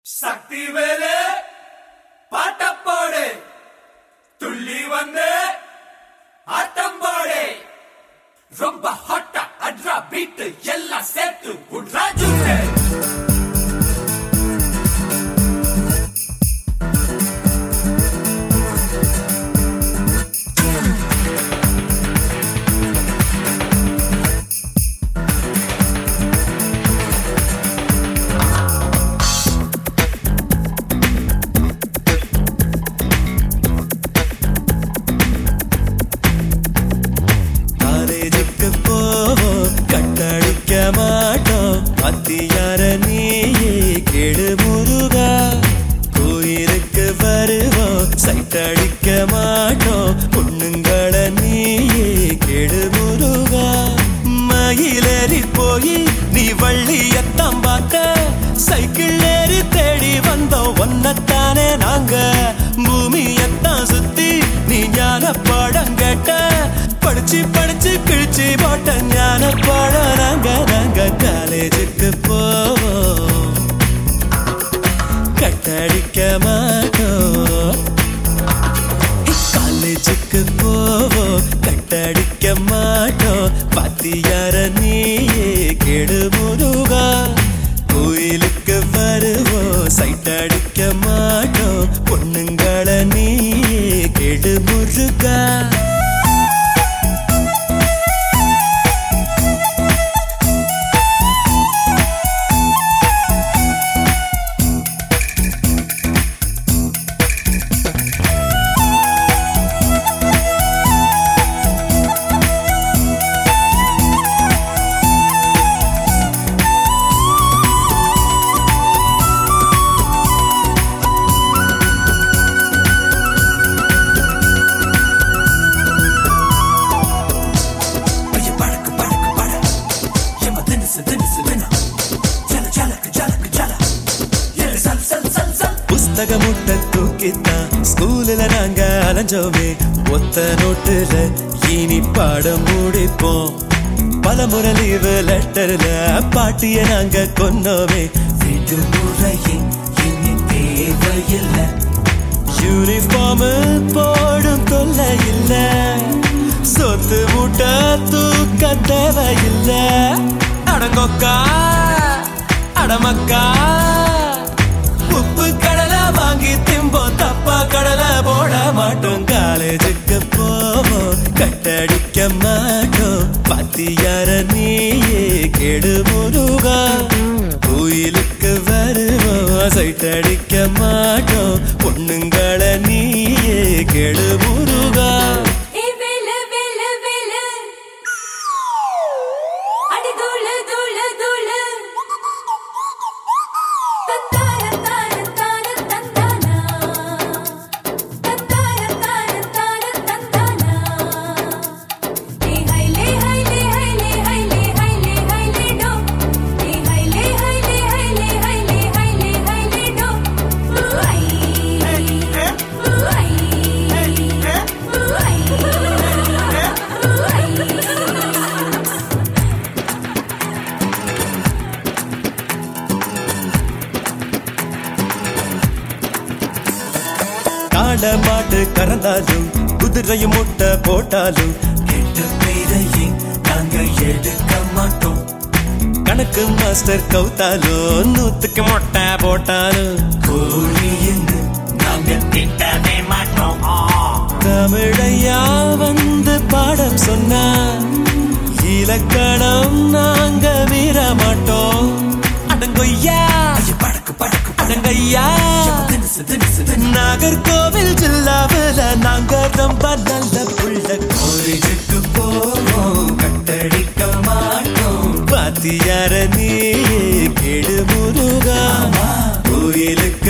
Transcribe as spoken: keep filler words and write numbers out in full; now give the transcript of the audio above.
சக்தி வேலே பாட்டப்பாடு துள்ளி வந்து ஆட்டம் பாடு ரொம்ப ஹாட்டா அட்ரா பீட் எல்லாம் சேர்த்து உட்ராஜு அத்தியார நீயே கெடு முருகா கோயிலுக்கு வருவோம் சைட்டடிக்க மாட்டோம் பொண்ணுங்கள நீயே கெடு முருகா மயிலேறி போய் நீ வள்ளியத்தான் பார்த்த சைக்கிள் ஏறி தேடி வந்தோம் ஒன்னத்தானே நாங்க பூமியத்தான் சுத்தி நீ ஞான பாடம் கேட்ட படிச்சு படிச்சு கிழிச்சு போட்ட ஞான பாடம் நாங்க நாங்க காலேஜுக்கு போவோம் கட்டடிக்க மாட்டோம் காலேஜுக்கு போவோம் கட்டடிக்க மாட்டோம் பாத்தியார நீயே கெடு முருகா கோயிலுக்கு வருவோம் சைட்டடிக்க மாட்டோம் பொண்ணுங்கள நீயே கெடு முருகா புஸ்தக முட்டை தூக்கித்தான் ஸ்கூல்ல நாங்க அலைஞ்சோமே ஒத்த நோட்டுல இனி பாடம் முடிப்போம் பல முறை லீவு லெட்டர்ல பாட்டிய நாங்க கொன்னோமே விடுமுறையின் இனி தேவையில்லை யூனிஃபார்ம் போடும் தொல்லை இல்ல சொத்து முட்டை தூக்க தேவையில்லை அடங்கொக்கா அடமக்கா உப்பு கடலை வாங்கி திம்போம் தப்பா கடலை போட மாட்டோம் காலேஜுக்கு போவோம் கட்டடிக்க மாட்டோம் பாத்தியார நீயே கெடு முருகா கோயிலுக்கு வருவோம் சைட்டடிக்க மாட்டோம் பொண்ணுங்கள நீயே கெடு முருகா கால மாட்டு கறந்தாலும் குதிரையும் முட்டை போட்டாலும் கெட்ட பேரையும் நாங்க எடுக்க மாட்டோம் கணக்கு மாஸ்டர் கவுத்தாலும் நூத்துக்கு மொட்டை போட்டாலும் கோழின்னு நாங்க திட்டவே மாட்டோம் தமிழையா வந்து பாடம் சொன்னா இலக்கணம் நாங்க மீற மாட்டோம் அடங்கொய்யா படக்கு படக்கு அடங்கய்யா நாகர்கோவில் ஜில்லாவில் நாங்க ரொம்ப நல்ல புள்ள கோயிலுக்கு போவோம் கட்டடிக்க மாட்டோம் பாத்தியார நீயே கெடு முருகா கோயிலுக்கு